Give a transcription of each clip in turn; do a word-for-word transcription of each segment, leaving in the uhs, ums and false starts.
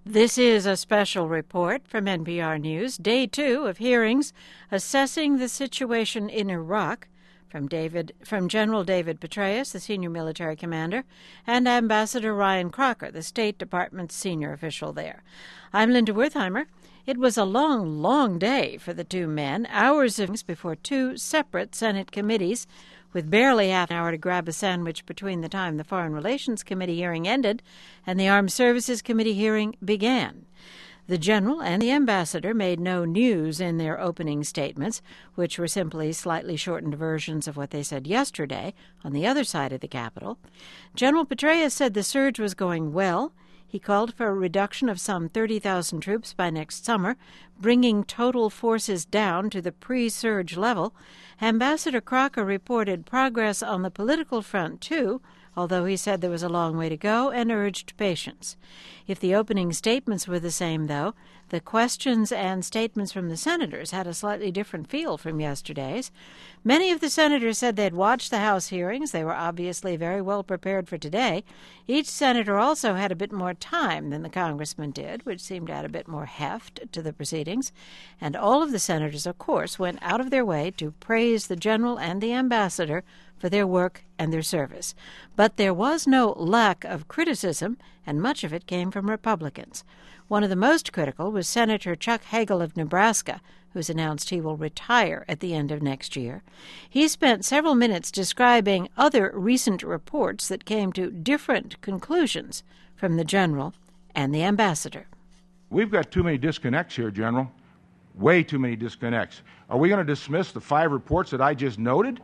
This is a special report from N P R News, day two of hearings assessing the situation in Iraq from David, from General David Petraeus, the senior military commander, and Ambassador Ryan Crocker, the State Department's senior official there. I'm Linda Wertheimer. It was a long, long day for the two men, hours of before two separate Senate committees, with barely half an hour to grab a sandwich between the time the Foreign Relations Committee hearing ended and the Armed Services Committee hearing began. The general and the ambassador made no news in their opening statements, which were simply slightly shortened versions of what they said yesterday on the other side of the Capitol. General Petraeus said the surge was going well. He called for a reduction of some thirty thousand troops by next summer, bringing total forces down to the pre-surge level. Ambassador Crocker reported progress on the political front, too, although he said there was a long way to go and urged patience. If the opening statements were the same, though, the questions and statements from the senators had a slightly different feel from yesterday's. Many of the senators said they'd watched the House hearings. They were obviously very well prepared for today. Each senator also had a bit more time than the congressman did, which seemed to add a bit more heft to the proceedings. And all of the senators, of course, went out of their way to praise the general and the ambassador for their work and their service. But there was no lack of criticism, and much of it came from Republicans. One of the most critical was Senator Chuck Hagel of Nebraska, who's announced he will retire at the end of next year. He spent several minutes describing other recent reports that came to different conclusions from the general and the ambassador. We've got too many disconnects here, General. Way too many disconnects. Are we going to dismiss the five reports that I just noted?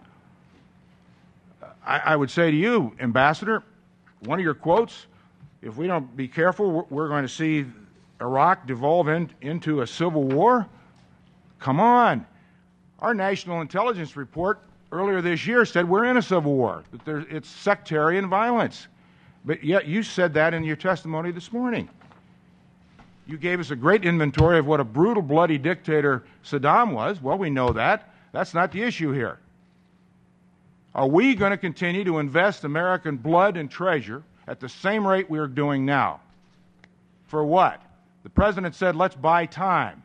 I, I would say to you, Ambassador, one of your quotes, if we don't be careful, we're, we're going to see Iraq devolve in, into a civil war. Come on. Our National Intelligence Report earlier this year said we're in a civil war, that there, it's sectarian violence. But yet you said that in your testimony this morning. You gave us a great inventory of what a brutal, bloody dictator Saddam was. Well, we know that. That's not the issue here. Are we going to continue to invest American blood and treasure at the same rate we are doing now? For what? The president said, let's buy time.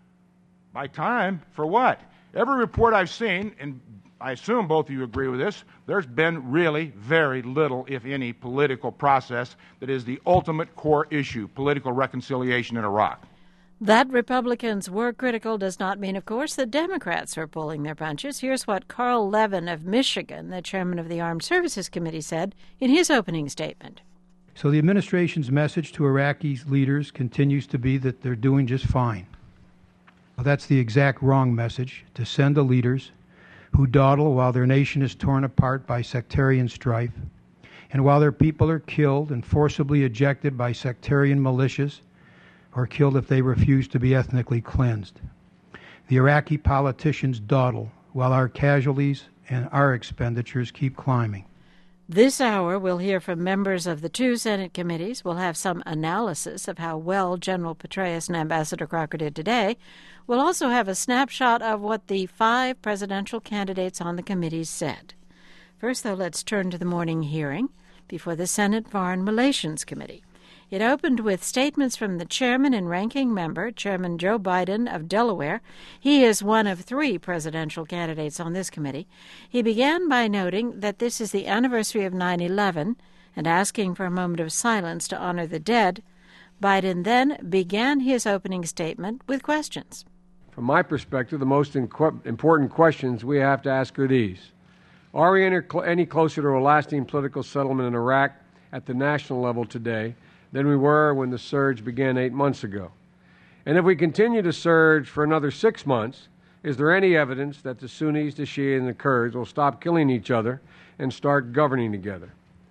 Buy time? For what? Every report I've seen, and I assume both of you agree with this, there's been really very little, if any, political process that is the ultimate core issue, political reconciliation in Iraq. That Republicans were critical does not mean, of course, that Democrats are pulling their punches. Here's what Carl Levin of Michigan, the chairman of the Armed Services Committee, said in his opening statement. So the administration's message to Iraqi leaders continues to be that they're doing just fine. Well, that's the exact wrong message to send to leaders who dawdle while their nation is torn apart by sectarian strife, and while their people are killed and forcibly ejected by sectarian militias, or killed if they refuse to be ethnically cleansed. The Iraqi politicians dawdle while our casualties and our expenditures keep climbing. This hour, we'll hear from members of the two Senate committees. We'll have some analysis of how well General Petraeus and Ambassador Crocker did today. We'll also have a snapshot of what the five presidential candidates on the committees said. First, though, let's turn to the morning hearing before the Senate Foreign Relations Committee. It opened with statements from the chairman and ranking member, Chairman Joe Biden of Delaware. He is one of three presidential candidates on this committee. He began by noting that this is the anniversary of nine eleven and asking for a moment of silence to honor the dead. Biden then began his opening statement with questions. From my perspective, the most inqu- important questions we have to ask are these. Are we any, cl- any closer to a lasting political settlement in Iraq at the national level today than we were when the surge began eight months ago? And if we continue to surge for another six months, is there any evidence that the Sunnis, the Shia, and the Kurds will stop killing each other and start governing together?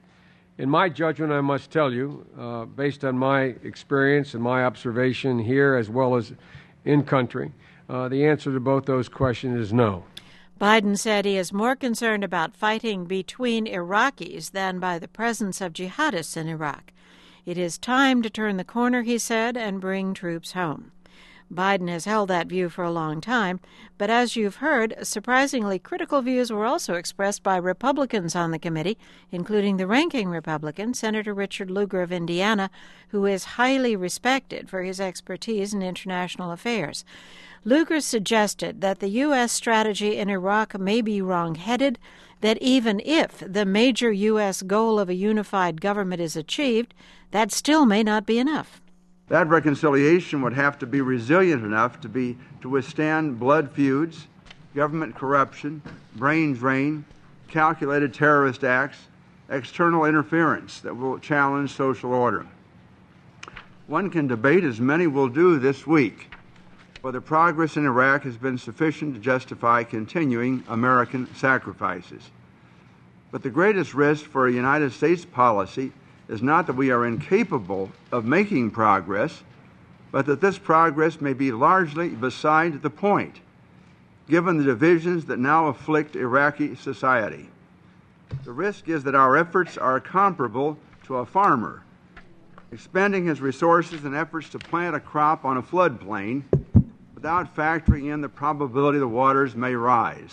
In my judgment, I must tell you, uh, based on my experience and my observation here as well as in country, uh, the answer to both those questions is no. Biden said he is more concerned about fighting between Iraqis than by the presence of jihadists in Iraq. It is time to turn the corner, he said, and bring troops home. Biden has held that view for a long time, but as you've heard, surprisingly critical views were also expressed by Republicans on the committee, including the ranking Republican, Senator Richard Lugar of Indiana, who is highly respected for his expertise in international affairs. Lugar suggested that the U S strategy in Iraq may be wrong-headed, that even if the major U S goal of a unified government is achieved, that still may not be enough. That reconciliation would have to be resilient enough to be to withstand blood feuds, government corruption, brain drain, calculated terrorist acts, external interference that will challenge social order. One can debate, as many will do this week, whether progress in Iraq has been sufficient to justify continuing American sacrifices. But the greatest risk for a United States policy is not that we are incapable of making progress, but that this progress may be largely beside the point, given the divisions that now afflict Iraqi society. The risk is that our efforts are comparable to a farmer expending his resources in efforts to plant a crop on a floodplain without factoring in the probability the waters may rise.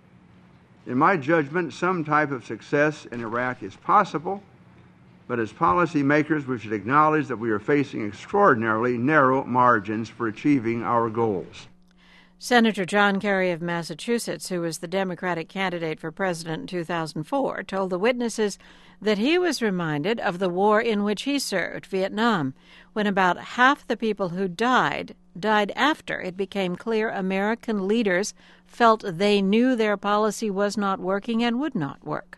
In my judgment, some type of success in Iraq is possible, but as policymakers, we should acknowledge that we are facing extraordinarily narrow margins for achieving our goals. Senator John Kerry of Massachusetts, who was the Democratic candidate for president in two thousand four, told the witnesses that he was reminded of the war in which he served, Vietnam, when about half the people who died died after it became clear American leaders felt they knew their policy was not working and would not work.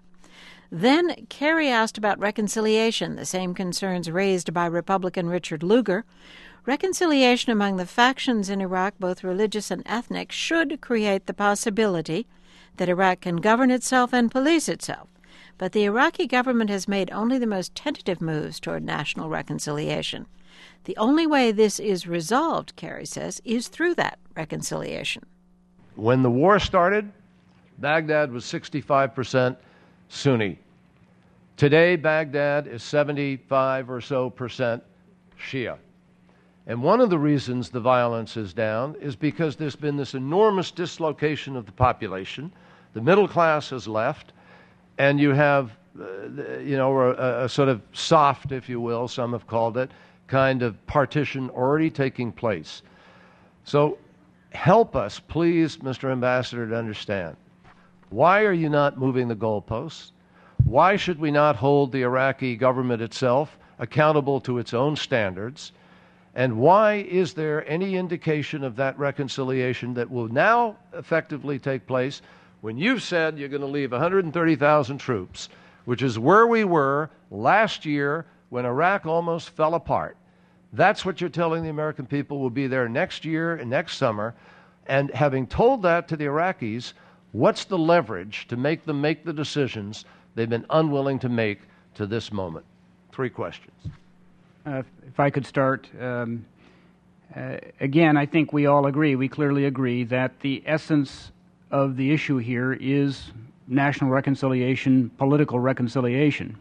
Then Kerry asked about reconciliation, the same concerns raised by Republican Richard Lugar. Reconciliation among the factions in Iraq, both religious and ethnic, should create the possibility that Iraq can govern itself and police itself. But the Iraqi government has made only the most tentative moves toward national reconciliation. The only way this is resolved, Kerry says, is through that reconciliation. When the war started, Baghdad was sixty-five percent Sunni. Today, Baghdad is seventy-five or so percent Shia. And one of the reasons the violence is down is because there's been this enormous dislocation of the population. The middle class has left, and you have, uh, you know, a, a sort of soft, if you will, some have called it, kind of partition already taking place. So help us, please, Mister Ambassador, to understand. Why are you not moving the goalposts? Why should we not hold the Iraqi government itself accountable to its own standards? And why is there any indication of that reconciliation that will now effectively take place when you've said you're going to leave one hundred thirty thousand troops, which is where we were last year when Iraq almost fell apart? That's what you're telling the American people will be there next year and next summer. And having told that to the Iraqis, what's the leverage to make them make the decisions they've been unwilling to make to this moment? Three questions. Uh, if I could start, um, uh, again, I think we all agree, we clearly agree, that the essence of the issue here is national reconciliation, political reconciliation.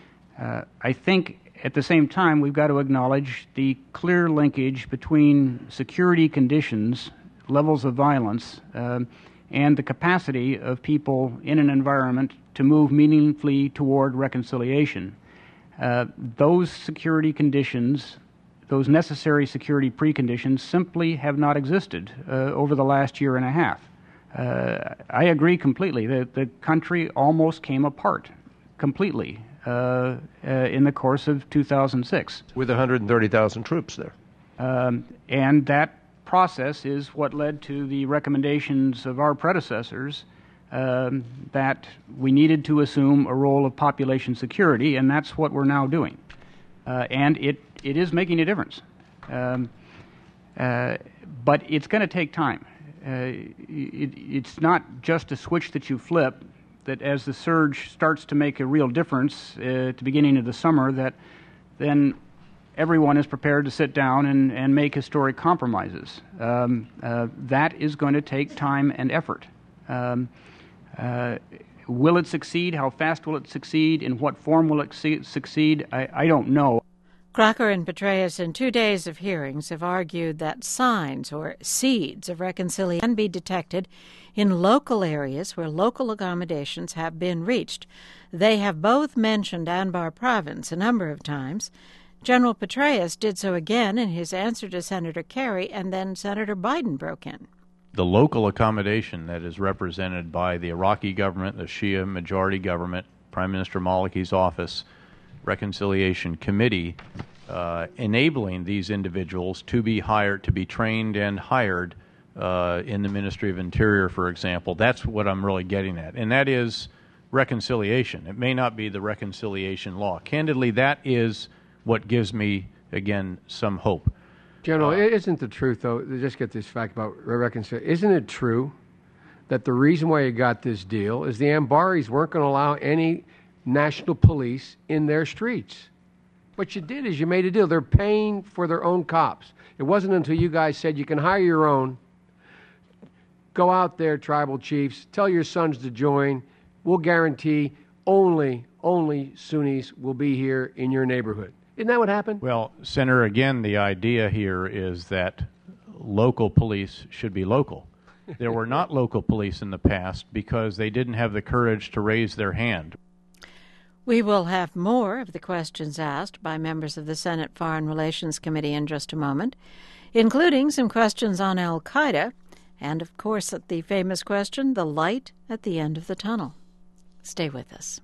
Uh, I think at the same time we've got to acknowledge the clear linkage between security conditions, levels of violence, um, and the capacity of people in an environment to move meaningfully toward reconciliation. Uh, those security conditions, those necessary security preconditions, simply have not existed uh, over the last year and a half. Uh, I agree completely that the country almost came apart completely uh, uh, in the course of two thousand six. With one hundred thirty thousand troops there. Um, and that process is what led to the recommendations of our predecessors Um, that we needed to assume a role of population security, and that's what we're now doing. Uh, and it, it is making a difference. Um, uh, but it's going to take time. Uh, it, it's not just a switch that you flip, that as the surge starts to make a real difference uh, at the beginning of the summer, that then everyone is prepared to sit down and, and make historic compromises. Um, uh, that is going to take time and effort. Um, Uh, will it succeed? How fast will it succeed? In what form will it succeed? I, I don't know. Crocker and Petraeus, in two days of hearings, have argued that signs or seeds of reconciliation can be detected in local areas where local accommodations have been reached. They have both mentioned Anbar Province a number of times. General Petraeus did so again in his answer to Senator Kerry, and then Senator Biden broke in. The local accommodation that is represented by the Iraqi government, the Shia majority government, Prime Minister Maliki's office, Reconciliation Committee, uh, enabling these individuals to be hired, to be trained and hired uh, in the Ministry of Interior, for example. That's what I'm really getting at, and that is reconciliation. It may not be the reconciliation law. Candidly, that is what gives me, again, some hope. General, uh, isn't the truth, though, just get this fact about reconciliation, isn't it true that the reason why you got this deal is the Anbaris weren't going to allow any national police in their streets? What you did is you made a deal. They're paying for their own cops. It wasn't until you guys said you can hire your own, go out there, tribal chiefs, tell your sons to join. We'll guarantee only, only Sunnis will be here in your neighborhood. Isn't that what happened? Well, Senator, again, the idea here is that local police should be local. There were not local police in the past because they didn't have the courage to raise their hand. We will have more of the questions asked by members of the Senate Foreign Relations Committee in just a moment, including some questions on al-Qaeda and, of course, the famous question, the light at the end of the tunnel. Stay with us.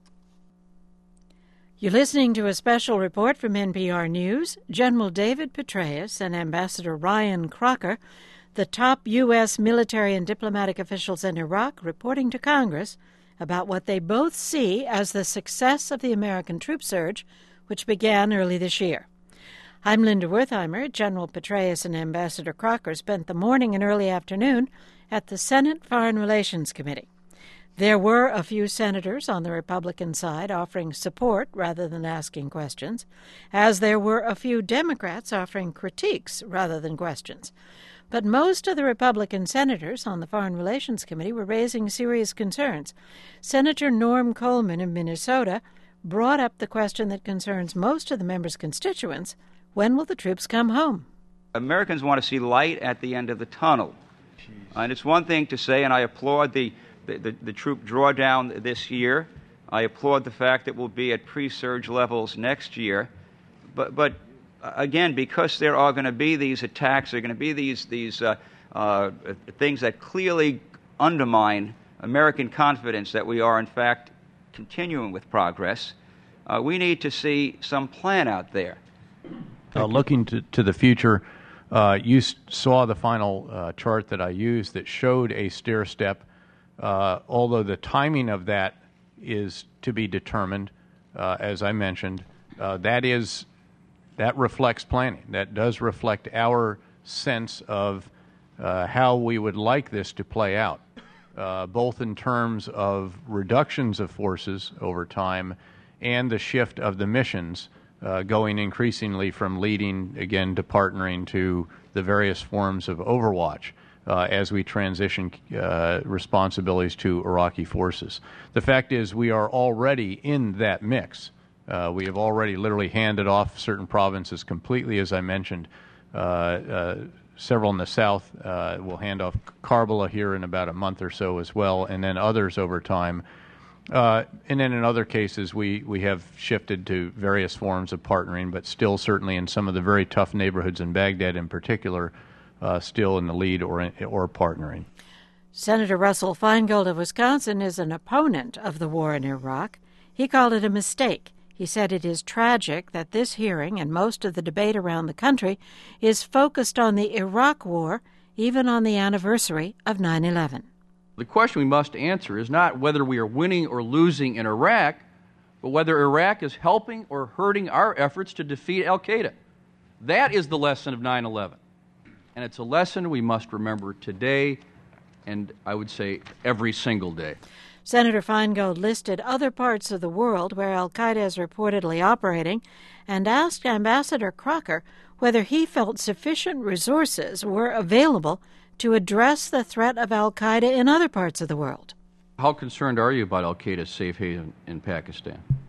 You're listening to a special report from N P R News. General David Petraeus and Ambassador Ryan Crocker, the top U S military and diplomatic officials in Iraq, reporting to Congress about what they both see as the success of the American troop surge, which began early this year. I'm Linda Wertheimer. General Petraeus and Ambassador Crocker spent the morning and early afternoon at the Senate Foreign Relations Committee. There were a few senators on the Republican side offering support rather than asking questions, as there were a few Democrats offering critiques rather than questions. But most of the Republican senators on the Foreign Relations Committee were raising serious concerns. Senator Norm Coleman of Minnesota brought up the question that concerns most of the members' constituents: when will the troops come home? Americans want to see light at the end of the tunnel. Uh, and it's one thing to say, and I applaud the, the, the, the troop drawdown this year. I applaud the fact that we'll be at pre-surge levels next year. But, but again, because there are going to be these attacks, there are going to be these, these uh, uh, things that clearly undermine American confidence that we are, in fact, continuing with progress, uh, we need to see some plan out there. Uh, looking to, to the future, uh, you s- saw the final uh, chart that I used that showed a stair step, uh, although the timing of that is to be determined, uh, as I mentioned. Uh, that is, that reflects planning. That does reflect our sense of uh, how we would like this to play out, uh, both in terms of reductions of forces over time and the shift of the missions, Uh, going increasingly from leading, again, to partnering to the various forms of overwatch uh, as we transition uh, responsibilities to Iraqi forces. The fact is we are already in that mix. Uh, we have already literally handed off certain provinces completely, as I mentioned. Uh, uh, several in the south uh, will hand off Karbala here in about a month or so as well, and then others over time. Uh, and then in other cases, we, we have shifted to various forms of partnering, but still certainly in some of the very tough neighborhoods in Baghdad in particular, uh, still in the lead or, or partnering. Senator Russell Feingold of Wisconsin is an opponent of the war in Iraq. He called it a mistake. He said it is tragic that this hearing and most of the debate around the country is focused on the Iraq war, even on the anniversary of nine eleven. The question we must answer is not whether we are winning or losing in Iraq, but whether Iraq is helping or hurting our efforts to defeat al-Qaeda. That is the lesson of nine eleven. And it's a lesson we must remember today and, I would say, every single day. Senator Feingold listed other parts of the world where al-Qaeda is reportedly operating and asked Ambassador Crocker whether he felt sufficient resources were available to address the threat of al-Qaeda in other parts of the world. How concerned are you about al-Qaeda's safe haven in Pakistan?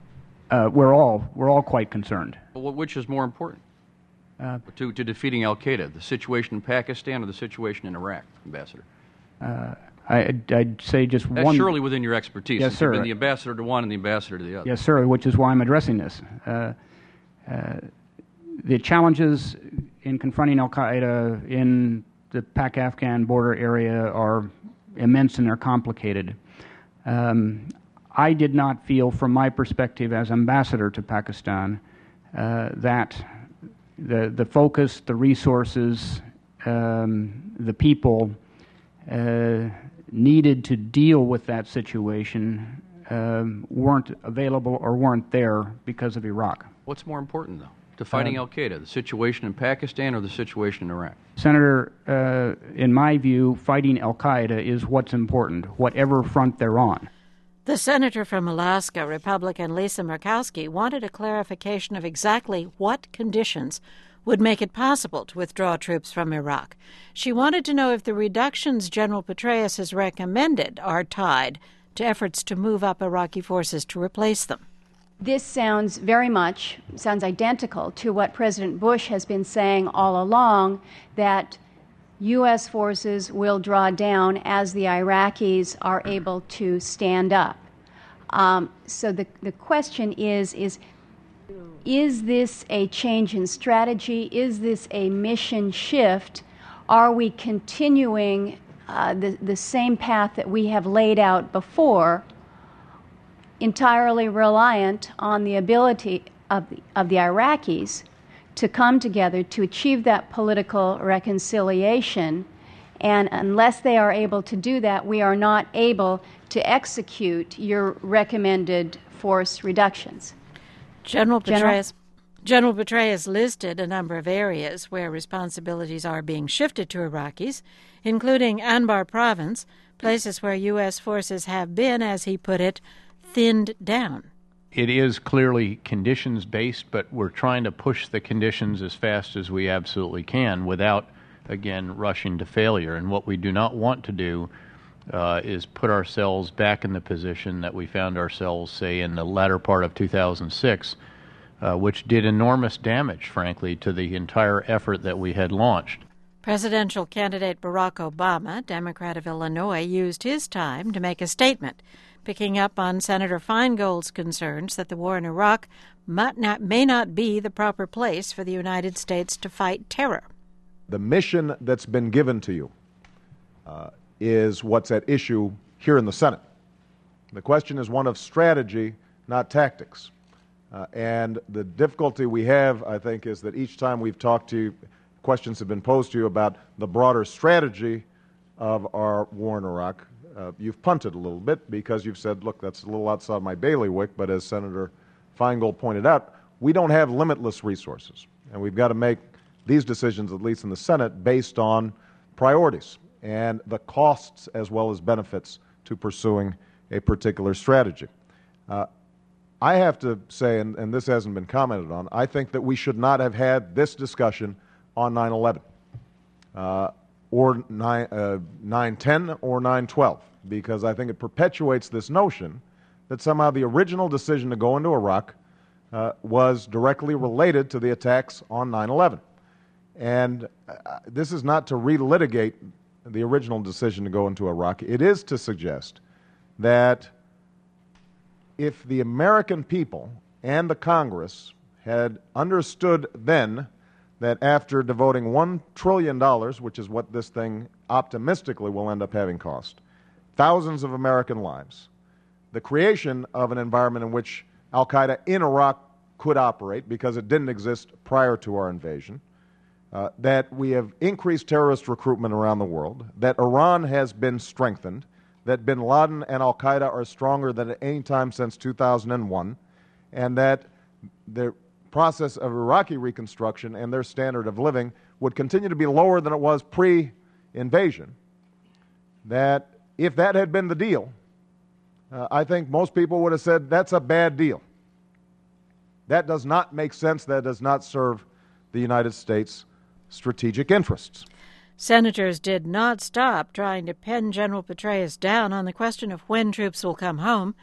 uh, we're all we're all quite concerned. Well, which is more important Uh, to, to defeating Al Qaeda, the situation in Pakistan or the situation in Iraq, Ambassador? Uh, I, I'd, I'd say just That's one. surely within your expertise. Yes, since sir. You've been the ambassador to one and the ambassador to the other. Yes, sir. Which is why I'm addressing this. Uh, uh, the challenges in confronting Al Qaeda in the Pak-Afghan border area are immense and they're complicated. Um, I did not feel, from my perspective as ambassador to Pakistan, uh, that the the focus, the resources, um, the people uh, needed to deal with that situation um, weren't available or weren't there because of Iraq. What's more important, though, to fighting Uh, Al Qaeda, the situation in Pakistan or the situation in Iraq? Senator, uh, in my view, fighting Al Qaeda is what's important, whatever front they're on. The senator from Alaska, Republican Lisa Murkowski, wanted a clarification of exactly what conditions would make it possible to withdraw troops from Iraq. She wanted to know if the reductions General Petraeus has recommended are tied to efforts to move up Iraqi forces to replace them. This sounds very much, sounds identical to what President Bush has been saying all along, that U S forces will draw down as the Iraqis are able to stand up. Um, so the, the question is, is, is this a change in strategy? Is this a mission shift? Are we continuing uh, the, the same path that we have laid out before, entirely reliant on the ability of the, of the Iraqis to come together to achieve that political reconciliation? And unless they are able to do that, we are not able to execute your recommended force reductions. General Petraeus, General Petraeus listed a number of areas where responsibilities are being shifted to Iraqis, including Anbar Province, places where U S forces have been, as he put it, thinned down. It is clearly conditions-based, but we're trying to push the conditions as fast as we absolutely can without, again, rushing to failure. And what we do not want to do uh, is put ourselves back in the position that we found ourselves, say, in the latter part of two thousand six, uh, which did enormous damage, frankly, to the entire effort that we had launched. Presidential candidate Barack Obama, Democrat of Illinois, used his time to make a statement, picking up on Senator Feingold's concerns that the war in Iraq might not, may not be the proper place for the United States to fight terror. The mission that's been given to you uh, is what's at issue here in the Senate. The question is one of strategy, not tactics. Uh, and the difficulty we have, I think, is that each time we've talked to you, questions have been posed to you about the broader strategy of our war in Iraq. Uh, you've punted a little bit because you've said, look, that's a little outside my bailiwick, but as Senator Feingold pointed out, we don't have limitless resources, and we've got to make these decisions, at least in the Senate, based on priorities and the costs as well as benefits to pursuing a particular strategy. Uh, I have to say, and, and this hasn't been commented on, I think that we should not have had this discussion on nine eleven. Uh, or nine ten or nine twelve, because I think it perpetuates this notion that somehow the original decision to go into Iraq uh, was directly related to the attacks on nine eleven. And uh, this is not to relitigate the original decision to go into Iraq. It is to suggest that if the American people and the Congress had understood then that after devoting one trillion dollars, which is what this thing optimistically will end up having cost, thousands of American lives, the creation of an environment in which al-Qaeda in Iraq could operate because it didn't exist prior to our invasion, uh, that we have increased terrorist recruitment around the world, that Iran has been strengthened, that bin Laden and al-Qaeda are stronger than at any time since two thousand one, and that the process of Iraqi reconstruction and their standard of living would continue to be lower than it was pre-invasion, that if that had been the deal, uh, I think most people would have said that's a bad deal. That does not make sense. That does not serve the United States' strategic interests. Senators did not stop trying to pin General Petraeus down on the question of when troops will come home.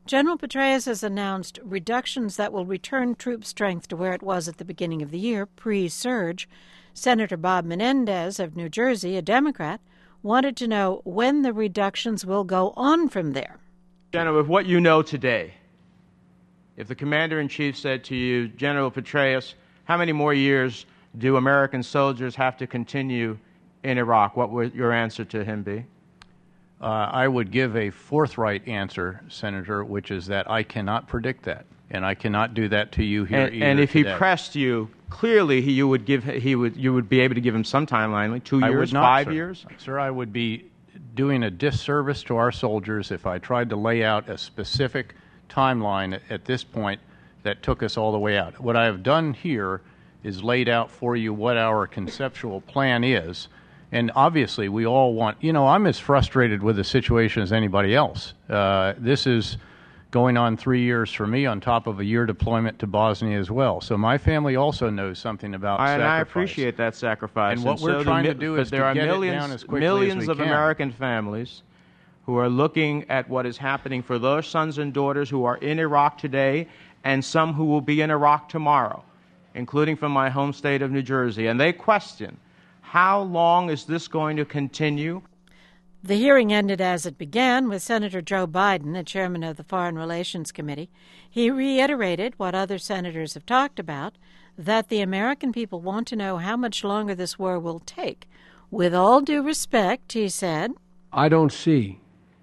General Petraeus has announced reductions that will return troop strength to where it was at the beginning of the year, pre-surge. Senator Bob Menendez of New Jersey, a Democrat, wanted to know when the reductions will go on from there. General, with what you know today, if the Commander-in-Chief said to you, General Petraeus, how many more years do American soldiers have to continue in Iraq, what would your answer to him be? Uh, I would give a forthright answer, Senator, which is that I cannot predict that, and I cannot do that to you here and, either and if today. he pressed you, clearly he, you would give he would you would be able to give him some timeline, like two I years, would not, five sir. years. Sir, I would be doing a disservice to our soldiers if I tried to lay out a specific timeline at this point that took us all the way out. What I have done here is laid out for you what our conceptual plan is. And obviously, we all want, you know, I'm as frustrated with the situation as anybody else. Uh, this is going on three years for me on top of a year deployment to Bosnia as well. So my family also knows something about I, sacrifice. And I appreciate that sacrifice. And what and we're so trying the, to do but is there to are get millions, it down as quickly millions as we of can. American families who are looking at what is happening for those sons and daughters who are in Iraq today and some who will be in Iraq tomorrow, including from my home state of New Jersey. And they question, how long is this going to continue? The hearing ended as it began with Senator Joe Biden, the chairman of the Foreign Relations Committee. He reiterated what other senators have talked about, that the American people want to know how much longer this war will take. With all due respect, he said, I don't see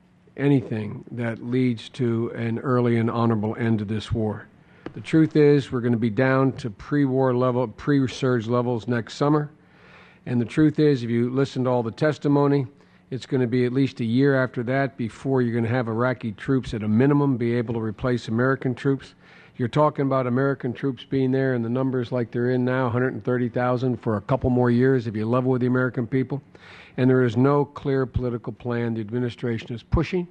anything that leads to an early and honorable end to this war. The truth is we're going to be down to pre-war level, pre-surge levels next summer. And the truth is, if you listen to all the testimony, it's going to be at least a year after that before you're going to have Iraqi troops at a minimum be able to replace American troops. You're talking about American troops being there in the numbers like they're in now, one hundred thirty thousand for a couple more years if you level with the American people. And there is no clear political plan the administration is pushing,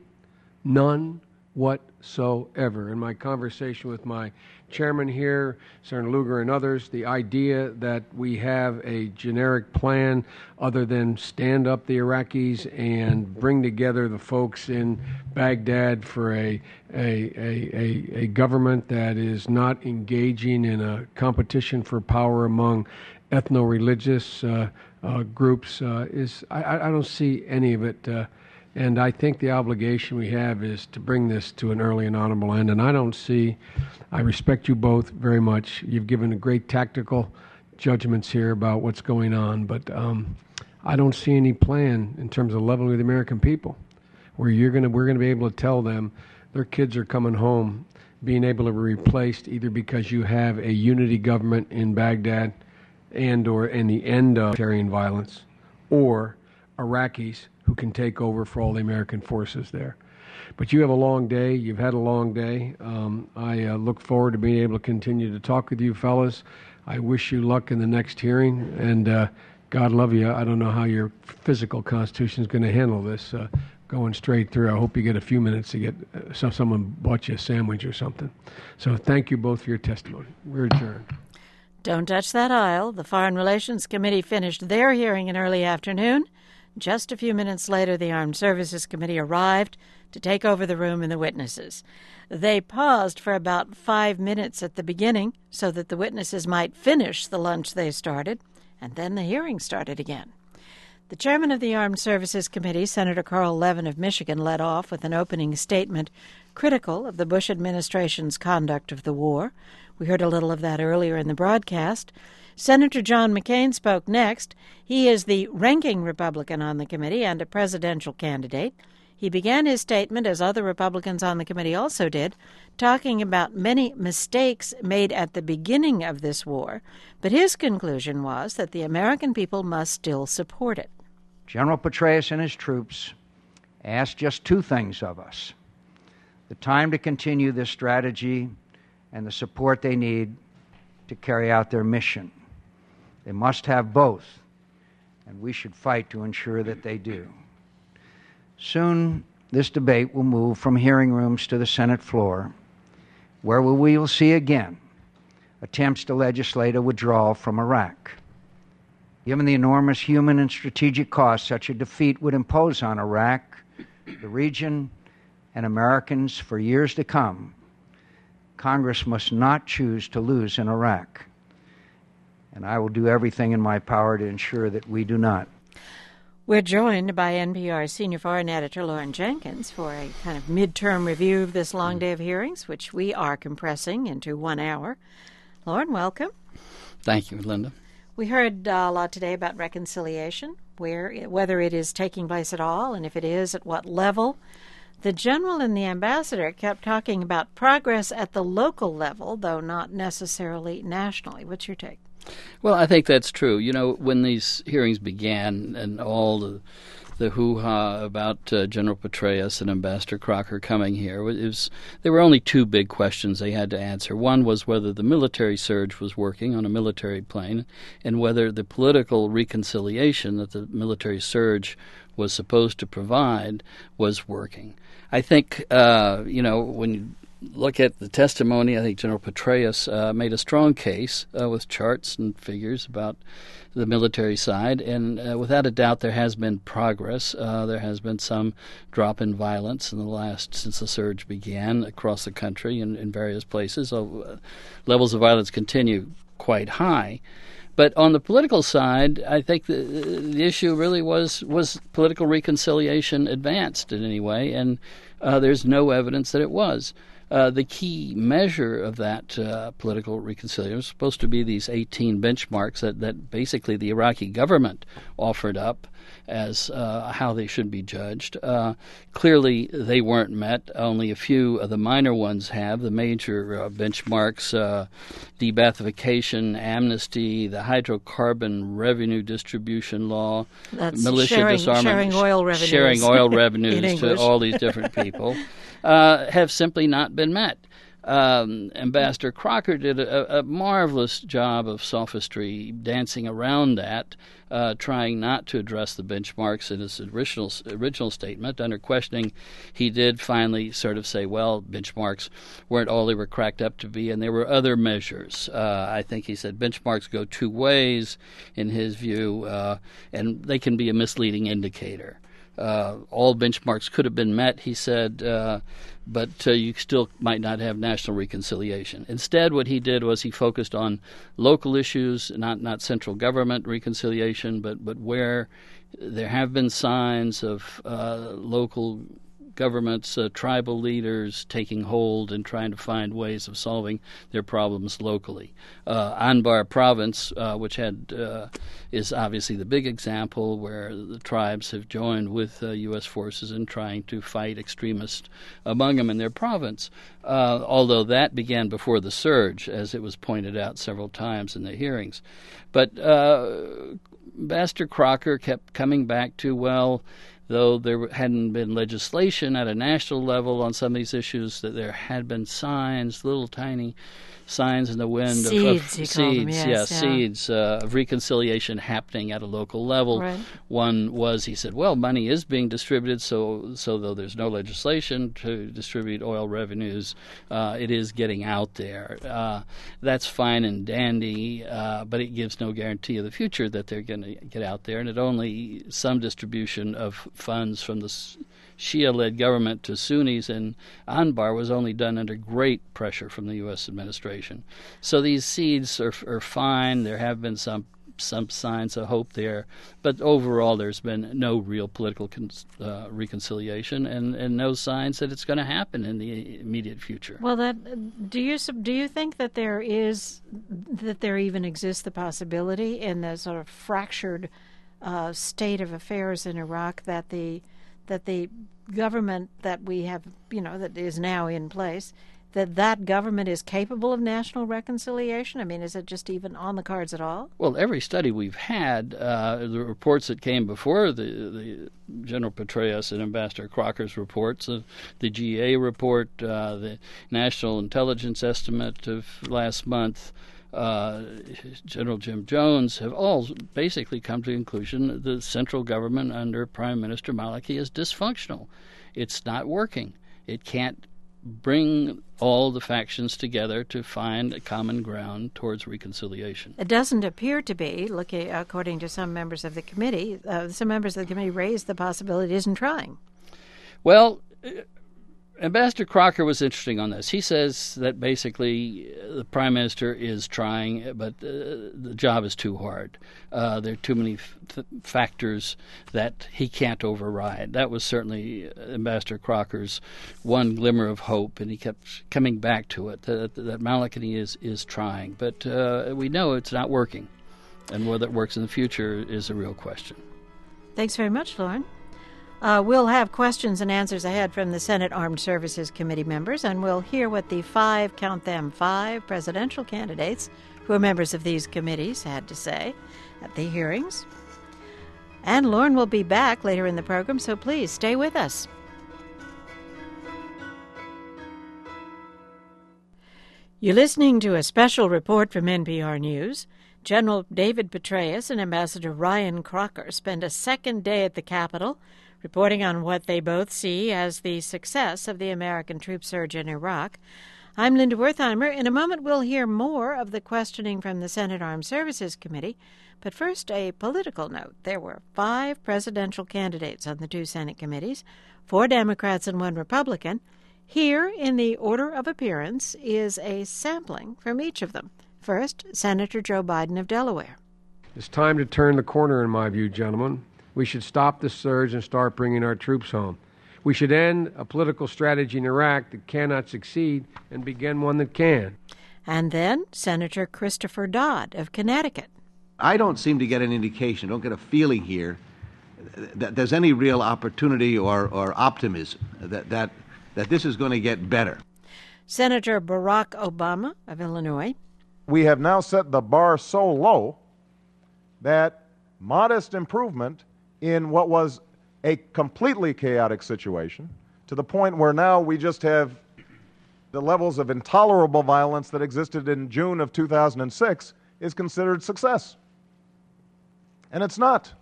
none whatsoever. In my conversation with my chairman here, Senator Lugar and others, the idea that we have a generic plan other than stand up the Iraqis and bring together the folks in Baghdad for a, a, a, a, a government that is not engaging in a competition for power among ethno-religious uh, uh, groups uh, is, I, I don't see any of it. Uh, And I think the obligation we have is to bring this to an early and honorable end. And I don't see, I respect you both very much. You've given a great tactical judgments here about what's going on. But um, I don't see any plan in terms of leveling with the American people where you're gonna, we're going to be able to tell them their kids are coming home, being able to be replaced either because you have a unity government in Baghdad and or in the end of sectarian violence, or Iraqis who can take over for all the American forces there. But you have a long day. You've had a long day. Um, I uh, look forward to being able to continue to talk with you fellas. I wish you luck in the next hearing, and uh, God love you. I don't know how your physical constitution is going to handle this uh, going straight through. I hope you get a few minutes to get uh, so someone bought you a sandwich or something. So thank you both for your testimony. We're adjourned. Don't touch that aisle. The Foreign Relations Committee finished their hearing in early afternoon. Just a few minutes later, the Armed Services Committee arrived to take over the room and the witnesses. They paused for about five minutes at the beginning so that the witnesses might finish the lunch they started, and then the hearing started again. The chairman of the Armed Services Committee, Senator Carl Levin of Michigan, led off with an opening statement critical of the Bush administration's conduct of the war. We heard a little of that earlier in the broadcast. Senator John McCain spoke next. He is the ranking Republican on the committee and a presidential candidate. He began his statement, as other Republicans on the committee also did, talking about many mistakes made at the beginning of this war, but his conclusion was that the American people must still support it. General Petraeus and his troops asked just two things of us: the time to continue this strategy and the support they need to carry out their mission. They must have both, and we should fight to ensure that they do. Soon, this debate will move from hearing rooms to the Senate floor, where we will see again attempts to legislate a withdrawal from Iraq. Given the enormous human and strategic cost such a defeat would impose on Iraq, the region, and Americans for years to come, Congress must not choose to lose in Iraq. And I will do everything in my power to ensure that we do not. We're joined by N P R Senior Foreign Editor Lauren Jenkins for a kind of midterm review of this long day of hearings, which we are compressing into one hour. Lauren, welcome. Thank you, Linda. We heard uh, a lot today about reconciliation, where whether it is taking place at all, and if it is, at what level. The general and the ambassador kept talking about progress at the local level, though not necessarily nationally. What's your take? Well, I think that's true. You know, when these hearings began and all the, the hoo-ha about uh, General Petraeus and Ambassador Crocker coming here, it was, there were only two big questions they had to answer. One was whether the military surge was working on a military plane, and whether the political reconciliation that the military surge was supposed to provide was working. I think, uh, you know, when you look at the testimony, I think General Petraeus uh, made a strong case uh, with charts and figures about the military side, and uh, without a doubt there has been progress. Uh, there has been some drop in violence in the last, since the surge began across the country and in various places. Uh, levels of violence continue quite high. But on the political side, I think the, the issue really was, was political reconciliation advanced in any way, and uh, there's no evidence that it was. Uh, the key measure of that uh, political reconciliation was supposed to be these eighteen benchmarks that, that basically the Iraqi government offered up as uh, how they should be judged. Uh, clearly, they weren't met. Only a few of the minor ones have. The major uh, benchmarks, uh, de-Baathification, amnesty, the hydrocarbon revenue distribution law, That's militia sharing, disarmament, sharing oil revenues, sharing oil revenues to all these different people, uh, have simply not been met. Um, Ambassador Crocker did a, a marvelous job of sophistry, dancing around that, uh, trying not to address the benchmarks in his original original statement. Under questioning, he did finally sort of say, well, benchmarks weren't all they were cracked up to be, and there were other measures. Uh, I think he said benchmarks go two ways, in his view, uh, and they can be a misleading indicator. Uh, all benchmarks could have been met, he said, uh, but uh, you still might not have national reconciliation. Instead, what he did was he focused on local issues, not not central government reconciliation, but, but where there have been signs of uh, local governments, uh, tribal leaders taking hold and trying to find ways of solving their problems locally. Uh, Anbar province, uh, which had uh, is obviously the big example where the tribes have joined with uh, U S forces in trying to fight extremists among them in their province, uh, although that began before the surge, as it was pointed out several times in the hearings. But uh, Ambassador Crocker kept coming back to, well, though there hadn't been legislation at a national level on some of these issues, that there had been signs, little tiny signs in the wind seeds, of, of you seeds, call them, yes, yeah, yeah. seeds uh, of reconciliation happening at a local level. Right. One was, he said, well, money is being distributed, so so though there's no legislation to distribute oil revenues, uh, it is getting out there. Uh, that's fine and dandy, uh, but it gives no guarantee of the future that they're going to get out there, and it only some distribution of funds from the Shia-led government to Sunnis in Anbar was only done under great pressure from the U S administration. So these seeds are, are fine. There have been some some signs of hope there, but overall there's been no real political con- uh, reconciliation and, and no signs that it's going to happen in the immediate future. Well, that do you do you think that there is that there even exists the possibility in the sort of fractured uh, state of affairs in Iraq that the that the government that we have, you know, that is now in place, that that government is capable of national reconciliation? I mean, is it just even on the cards at all? Well, every study we've had, uh, the reports that came before the, the General Petraeus and Ambassador Crocker's reports, uh, the G A report, uh, the National Intelligence Estimate of last month, Uh, General Jim Jones, have all basically come to the conclusion that the central government under Prime Minister Maliki is dysfunctional. It's not working. It can't bring all the factions together to find a common ground towards reconciliation. It doesn't appear to be, looking according to some members of the committee. Uh, some members of the committee raised the possibility it isn't trying. Well, Ambassador Crocker was interesting on this. He says that basically the Prime Minister is trying, but uh, the job is too hard. Uh, there are too many f- factors that he can't override. That was certainly Ambassador Crocker's one glimmer of hope, and he kept coming back to it, that, that Malekith is, is trying. But uh, we know it's not working, and whether it works in the future is a real question. Thanks very much, Lauren. Uh, we'll have questions and answers ahead from the Senate Armed Services Committee members, and we'll hear what the five, count them, five presidential candidates who are members of these committees had to say at the hearings. And Lauren will be back later in the program, so please stay with us. You're listening to a special report from N P R News. General David Petraeus and Ambassador Ryan Crocker spend a second day at the Capitol, reporting on what they both see as the success of the American troop surge in Iraq. I'm Linda Wertheimer. In a moment, we'll hear more of the questioning from the Senate Armed Services Committee. But first, a political note. There were five presidential candidates on the two Senate committees, four Democrats and one Republican. Here, in the order of appearance, is a sampling from each of them. First, Senator Joe Biden of Delaware. It's time to turn the corner, in my view, gentlemen. We should stop the surge and start bringing our troops home. We should end a political strategy in Iraq that cannot succeed and begin one that can. And then Senator Christopher Dodd of Connecticut. I don't seem to get an indication, don't get a feeling here that there's any real opportunity or, or optimism that, that, that this is going to get better. Senator Barack Obama of Illinois. We have now set the bar so low that modest improvement in what was a completely chaotic situation, to the point where now we just have the levels of intolerable violence that existed in June of two thousand six, is considered success. And it's not.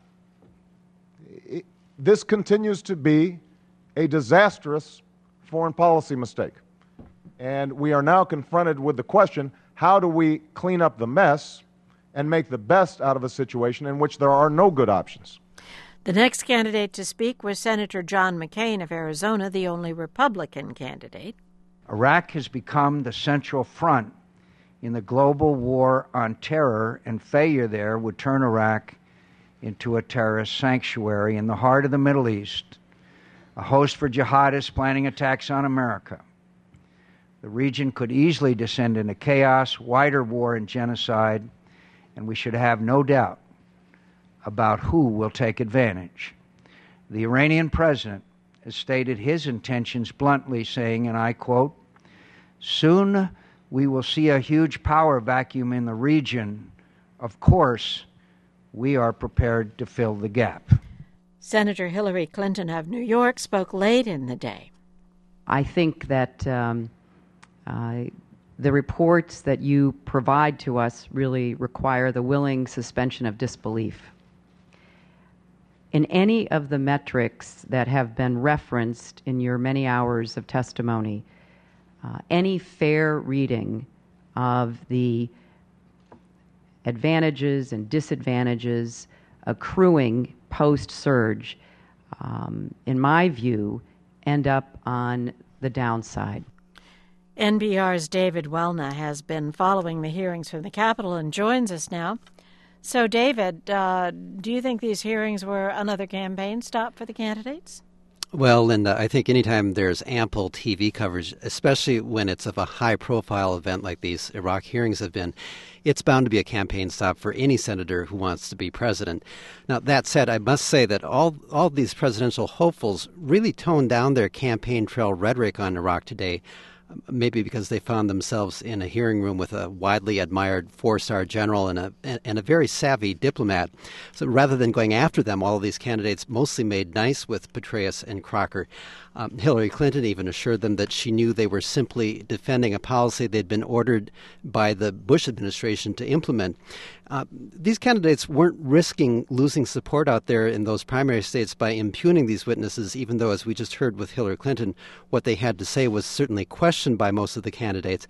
It, this continues to be a disastrous foreign policy mistake. And we are now confronted with the question, how do we clean up the mess and make the best out of a situation in which there are no good options? The next candidate to speak was Senator John McCain of Arizona, the only Republican candidate. Iraq has become the central front in the global war on terror, and failure there would turn Iraq into a terrorist sanctuary in the heart of the Middle East, a host for jihadists planning attacks on America. The region could easily descend into chaos, wider war, and genocide, and we should have no doubt about who will take advantage. The Iranian president has stated his intentions bluntly, saying, and I quote, "Soon we will see a huge power vacuum in the region. Of course, we are prepared to fill the gap." Senator Hillary Clinton of New York spoke late in the day. I think that um, uh, the reports that you provide to us really require the willing suspension of disbelief. In any of the metrics that have been referenced in your many hours of testimony, uh, any fair reading of the advantages and disadvantages accruing post-surge, um, in my view, end up on the downside. N P R's David Welna has been following the hearings from the Capitol and joins us now. So, David, uh, do you think these hearings were another campaign stop for the candidates? Well, Linda, I think anytime there's ample T V coverage, especially when it's of a high-profile event like these Iraq hearings have been, it's bound to be a campaign stop for any senator who wants to be president. Now, that said, I must say that all, all these presidential hopefuls really toned down their campaign trail rhetoric on Iraq today, maybe because they found themselves in a hearing room with a widely admired four-star general and a and a very savvy diplomat. So rather than going after them, all of these candidates mostly made nice with Petraeus and Crocker. Um, Hillary Clinton even assured them that she knew they were simply defending a policy they'd been ordered by the Bush administration to implement. Uh, these candidates weren't risking losing support out there in those primary states by impugning these witnesses, even though, as we just heard with Hillary Clinton, what they had to say was certainly questioned by most of the candidates.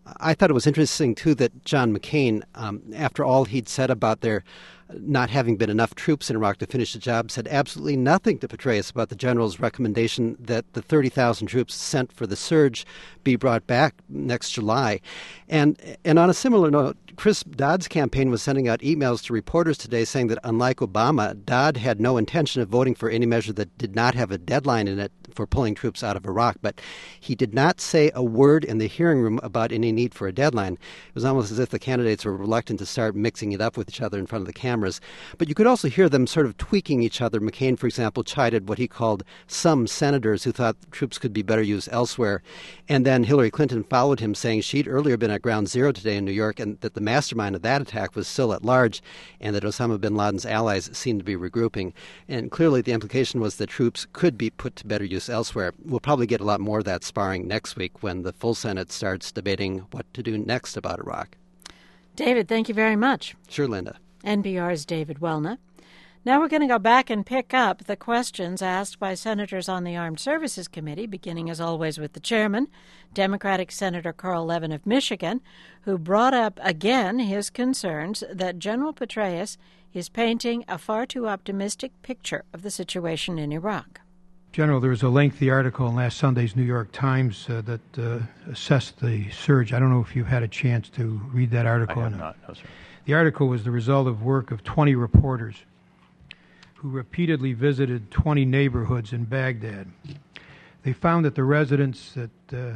I thought it was interesting, too, that John McCain, um, after all he'd said about there not having been enough troops in Iraq to finish the job, said absolutely nothing to Petraeus about the general's recommendation that the thirty thousand troops sent for the surge be brought back next July. And and on a similar note, Chris Dodd's campaign was sending out emails to reporters today saying that, unlike Obama, Dodd had no intention of voting for any measure that did not have a deadline in it for pulling troops out of Iraq. But he did not say a word in the hearing room about any need for a deadline. It was almost as if the candidates were reluctant to start mixing it up with each other in front of the cameras. But you could also hear them sort of tweaking each other. McCain, for example, chided what he called some senators who thought troops could be better used elsewhere. And then Hillary Clinton followed him, saying she'd earlier been at Ground Zero today in New York and that the mastermind of that attack was still at large and that Osama bin Laden's allies seemed to be regrouping. And clearly the implication was that troops could be put to better use elsewhere. We'll probably get a lot more of that sparring next week when the full Senate starts debating what to do next about Iraq. David, thank you very much. Sure, Linda. N P R's David Wellna. Now we're going to go back and pick up the questions asked by senators on the Armed Services Committee, beginning as always with the chairman, Democratic Senator Carl Levin of Michigan, who brought up again his concerns that General Petraeus is painting a far too optimistic picture of the situation in Iraq. General, there was a lengthy article in last Sunday's New York Times uh, that uh, assessed the surge. I don't know if you've had a chance to read that article. I have not, no, sir. The article was the result of work of twenty reporters who repeatedly visited twenty neighborhoods in Baghdad. They found that the residents that uh,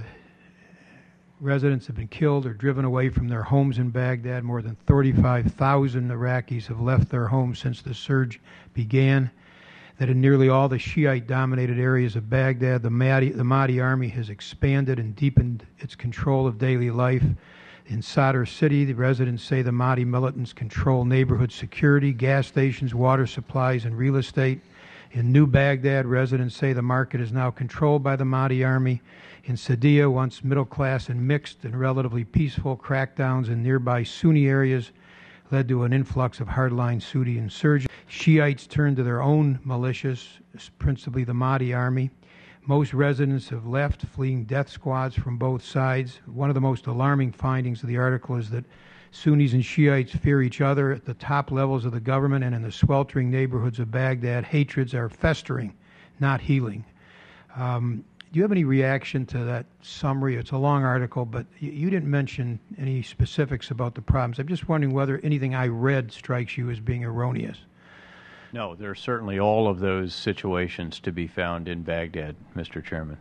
residents have been killed or driven away from their homes in Baghdad. More than thirty-five thousand Iraqis have left their homes since the surge began. That in nearly all the Shiite-dominated areas of Baghdad, the Mahdi, the Mahdi army has expanded and deepened its control of daily life. In Sadr City, the residents say the Mahdi militants control neighborhood security, gas stations, water supplies, and real estate. In New Baghdad, residents say the market is now controlled by the Mahdi army. In Sadia, once middle-class and mixed and relatively peaceful, crackdowns in nearby Sunni areas led to an influx of hardline Sunni insurgents. Shiites turned to their own militias, principally the Mahdi army. Most residents have left, fleeing death squads from both sides. One of the most alarming findings of the article is that Sunnis and Shiites fear each other at the top levels of the government, and in the sweltering neighborhoods of Baghdad, hatreds are festering, not healing. Um, do you have any reaction to that summary? It's a long article, but you, you didn't mention any specifics about the problems. I'm just wondering whether anything I read strikes you as being erroneous. No, there are certainly all of those situations to be found in Baghdad, Mister Chairman.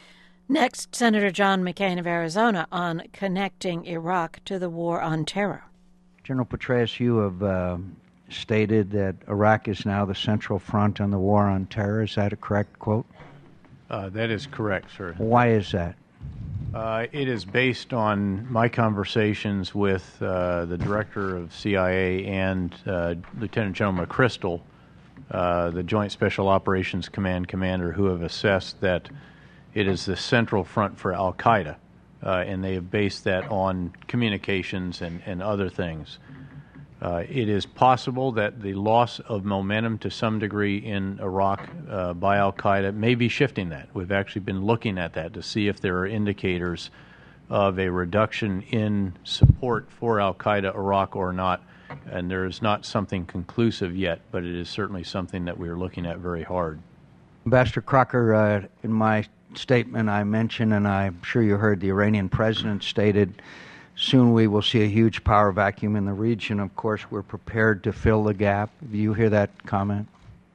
Next, Senator John McCain of Arizona on connecting Iraq to the war on terror. General Petraeus, you have uh, stated that Iraq is now the central front on the war on terror. Is that a correct quote? Uh, that is correct, sir. Why is that? Uh, it is based on my conversations with uh, the director of C I A and uh, Lieutenant General McChrystal, uh, the Joint Special Operations Command commander, who have assessed that it is the central front for al-Qaeda, uh, and they have based that on communications and, and other things. Uh, it is possible that the loss of momentum to some degree in Iraq uh, by al-Qaeda may be shifting that. We've actually been looking at that to see if there are indicators of a reduction in support for al-Qaeda Iraq or not, and there is not something conclusive yet, but it is certainly something that we are looking at very hard. Ambassador Crocker, uh, in my statement I mentioned, and I'm sure you heard the Iranian president stated, soon we will see a huge power vacuum in the region. Of course, we're prepared to fill the gap. Do you hear that comment?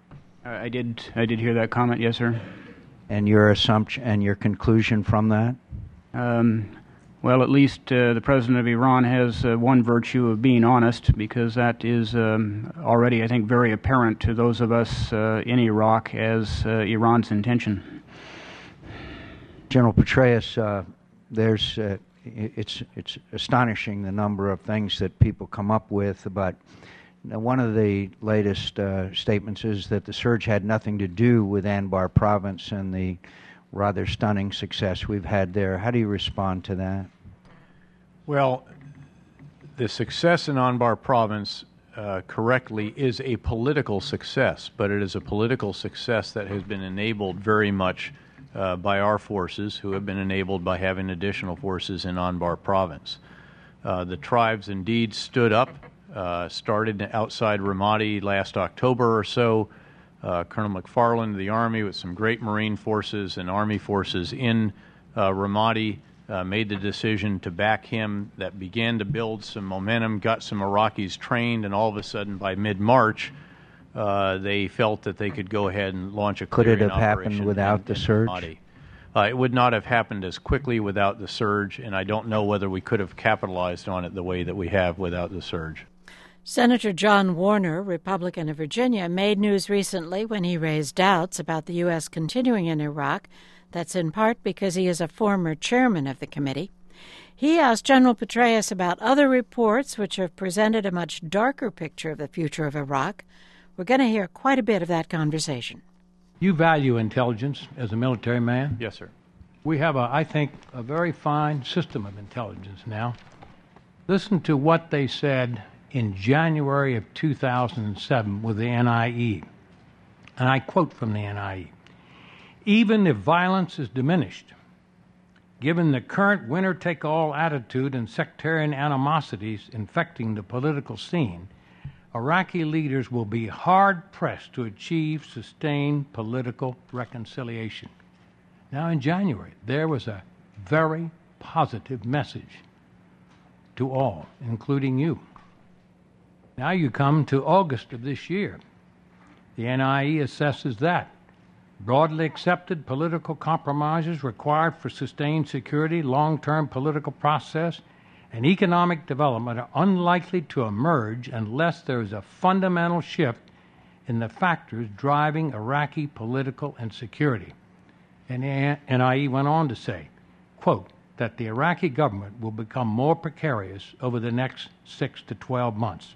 I did. I did hear that comment. Yes, sir. And your assumption and your conclusion from that? Um, well, at least uh, the president of Iran has uh, one virtue of being honest, because that is um, already, I think, very apparent to those of us uh, in Iraq as uh, Iran's intention. General Petraeus, uh, there's. Uh, It's it's astonishing the number of things that people come up with, but one of the latest uh, statements is that the surge had nothing to do with Anbar province and the rather stunning success we've had there. How do you respond to that? Well, the success in Anbar province uh, correctly is a political success, but it is a political success that has been enabled very much uh, by our forces, who have been enabled by having additional forces in Anbar province. Uh, the tribes indeed stood up, uh, started outside Ramadi last October or so. Uh, Colonel McFarland of the Army, with some great Marine forces and Army forces in uh, Ramadi, uh, made the decision to back him. That began to build some momentum, got some Iraqis trained, and all of a sudden by mid-March, uh, they felt that they could go ahead and launch a Could clearing it have happened operation without in, the in surge? Ramadi. Uh, it would not have happened as quickly without the surge, and I don't know whether we could have capitalized on it the way that we have without the surge. Senator John Warner, Republican of Virginia, made news recently when he raised doubts about the U S continuing in Iraq. That's in part because he is a former chairman of the committee. He asked General Petraeus about other reports which have presented a much darker picture of the future of Iraq. We're going to hear quite a bit of that conversation. You value intelligence as a military man? Yes, sir. We have, a, I think, a very fine system of intelligence now. Listen to what they said in January of two thousand seven with the N I E. And I quote from the N I E. Even if violence is diminished, given the current winner-take-all attitude and sectarian animosities infecting the political scene, Iraqi leaders will be hard-pressed to achieve sustained political reconciliation. Now, in January, there was a very positive message to all, including you. Now you come to August of this year. The N I E assesses that broadly accepted political compromises required for sustained security, long-term political process, and economic development are unlikely to emerge unless there is a fundamental shift in the factors driving Iraqi political and security. And the N I E went on to say, quote, that the Iraqi government will become more precarious over the next six to twelve months.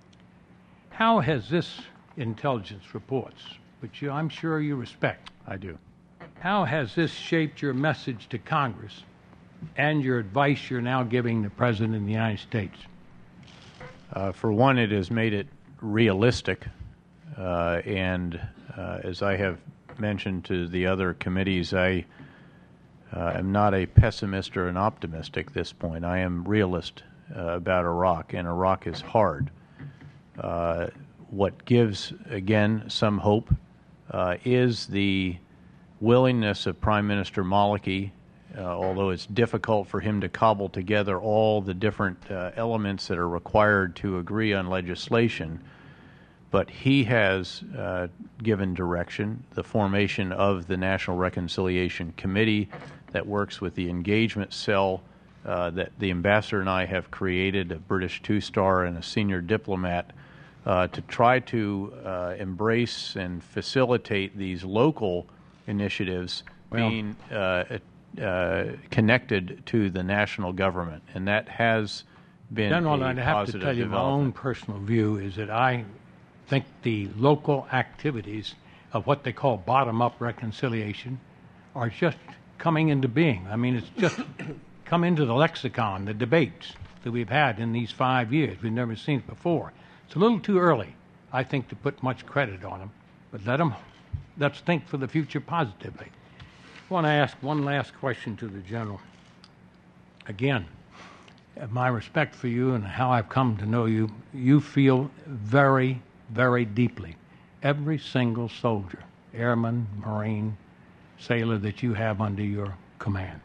How has this intelligence reports, which you, I'm sure you respect? I do. How has this shaped your message to Congress and your advice you're now giving the President of the United States? Uh, for one, it has made it realistic, uh, and uh, as I have mentioned to the other committees, I uh, am not a pessimist or an optimist at this point. I am realist uh, about Iraq, and Iraq is hard. Uh, what gives, again, some hope uh, is the willingness of Prime Minister Maliki, uh, although it's difficult for him to cobble together all the different uh, elements that are required to agree on legislation, but he has uh, given direction, the formation of the National Reconciliation Committee that works with the engagement cell uh, that the ambassador and I have created, a British two-star and a senior diplomat, Uh, to try to uh, embrace and facilitate these local initiatives well, being uh, uh, connected to the national government, and that has been General, a I'd have to tell you my own personal view is that I think the local activities of what they call bottom-up reconciliation are just coming into being. I mean, it's just come into the lexicon, the debates that we've had in these five years. We've never seen it before. It's a little too early, I think, to put much credit on them, but let them, let's think for the future positively. I want to ask one last question to the General. Again, my respect for you and how I've come to know you, you feel very, very deeply. Every single soldier, airman, Marine, sailor that you have under your command.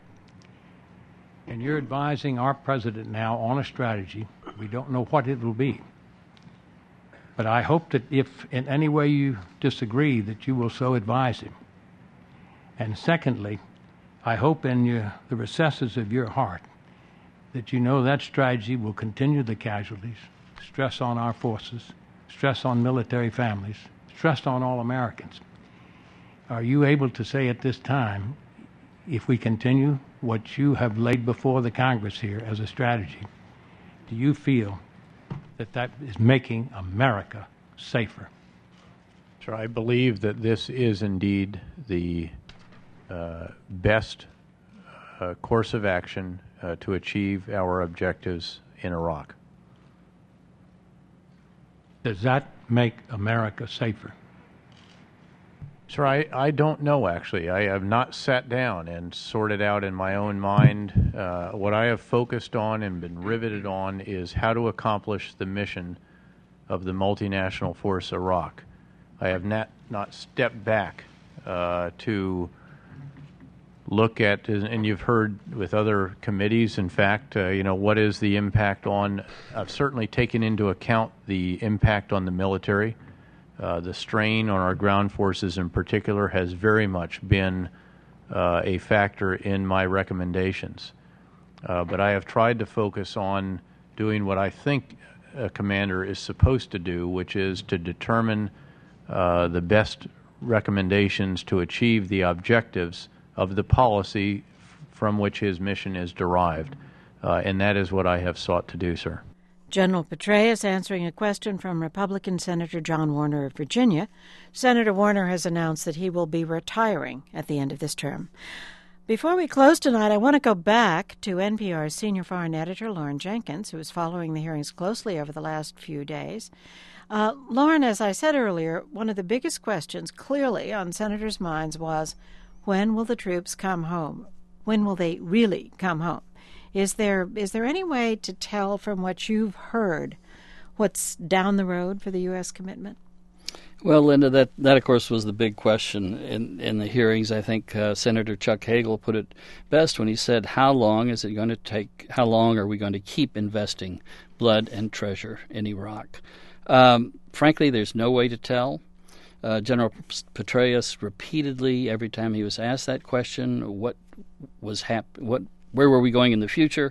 And you're advising our President now on a strategy. We don't know what it will be. But I hope that if in any way you disagree, that you will so advise him. And secondly, I hope in your, the recesses of your heart that you know that strategy will continue the casualties, stress on our forces, stress on military families, stress on all Americans. Are you able to say at this time, if we continue what you have laid before the Congress here as a strategy, do you feel that that is making America safer? Sure, I believe that this is indeed the uh, best uh, course of action uh, to achieve our objectives in Iraq. Does that make America safer? Sir, I, I don't know, actually. I have not sat down and sorted out in my own mind. Uh, what I have focused on and been riveted on is how to accomplish the mission of the multinational force Iraq. I have not, not stepped back uh, to look at, and you've heard with other committees, in fact, uh, you know, what is the impact on, I've certainly taken into account the impact on the military. Uh, the strain on our ground forces in particular has very much been uh, a factor in my recommendations. Uh, but I have tried to focus on doing what I think a commander is supposed to do, which is to determine uh, the best recommendations to achieve the objectives of the policy from which his mission is derived. Uh, and that is what I have sought to do, sir. General Petraeus answering a question from Republican Senator John Warner of Virginia. Senator Warner has announced that he will be retiring at the end of this term. Before we close tonight, I want to go back to N P R's senior foreign editor, Lauren Jenkins, who was following the hearings closely over the last few days. Uh, Lauren, as I said earlier, one of the biggest questions clearly on senators' minds was, when will the troops come home? When will they really come home? Is there is there any way to tell from what you've heard what's down the road for the U S commitment? Well, Linda, that, that of course was the big question in, in the hearings. I think uh, Senator Chuck Hagel put it best when he said, how long is it going to take, how long are we going to keep investing blood and treasure in Iraq? Um, frankly, there's no way to tell. Uh, General Petraeus repeatedly, every time he was asked that question, what was hap- what where were we going in the future,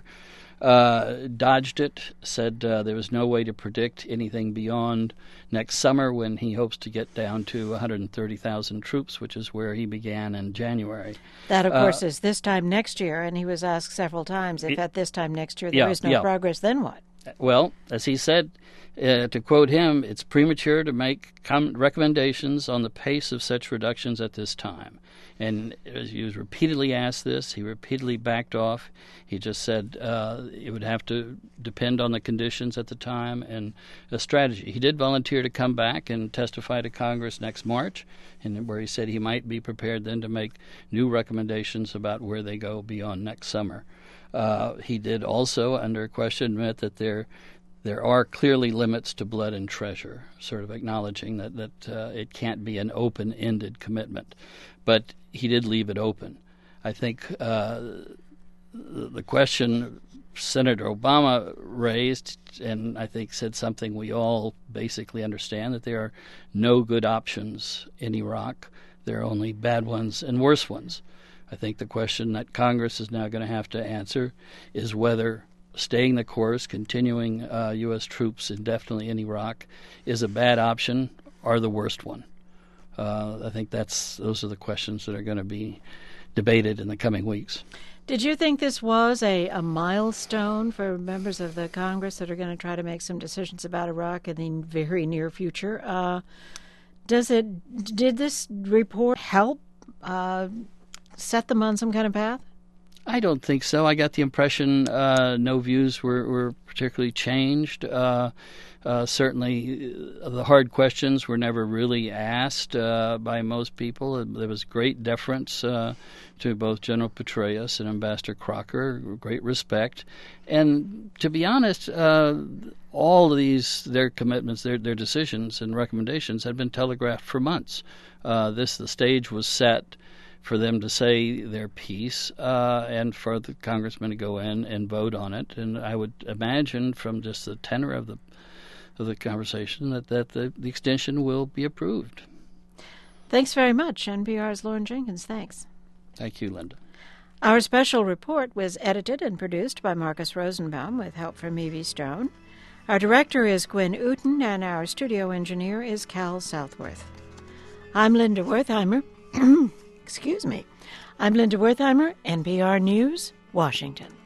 uh, dodged it, said uh, there was no way to predict anything beyond next summer when he hopes to get down to one hundred thirty thousand troops, which is where he began in January. That, of uh, course, is this time next year, and he was asked several times if it, at this time next year there yeah, is no yeah. progress, then what? Well, as he said, uh, to quote him, it's premature to make com- recommendations on the pace of such reductions at this time. And as he was repeatedly asked this, he repeatedly backed off. He just said uh, it would have to depend on the conditions at the time and a strategy. He did volunteer to come back and testify to Congress next March, and where he said he might be prepared then to make new recommendations about where they go beyond next summer. Uh, he did also, under question, admit that there there are clearly limits to blood and treasure, sort of acknowledging that, that uh, it can't be an open-ended commitment. But he did leave it open. I think uh, the question Senator Obama raised, and I think said something we all basically understand, that there are no good options in Iraq. There are only bad ones and worse ones. I think the question that Congress is now going to have to answer is whether staying the course, continuing uh, U S troops indefinitely in Iraq, is a bad option or the worst one. Uh, I think that's those are the questions that are going to be debated in the coming weeks. Did you think this was a, a milestone for members of the Congress that are going to try to make some decisions about Iraq in the very near future? Uh, does it? Did this report help uh, set them on some kind of path? I don't think so. I got the impression uh, no views were, were particularly changed. Uh, uh, certainly, uh, the hard questions were never really asked uh, by most people. There was great deference uh, to both General Petraeus and Ambassador Crocker, great respect. And to be honest, uh, all of these, their commitments, their, their decisions and recommendations had been telegraphed for months. Uh, this, the stage was set for them to say their piece uh, and for the congressman to go in and vote on it. And I would imagine from just the tenor of the of the conversation that, that the, the extension will be approved. Thanks very much. N P R's Lauren Jenkins, thanks. Thank you, Linda. Our special report was edited and produced by Marcus Rosenbaum with help from Evie Stone. Our director is Gwen Uten, and our studio engineer is Cal Southworth. I'm Linda Wertheimer. Excuse me. I'm Linda Wertheimer, N P R News, Washington.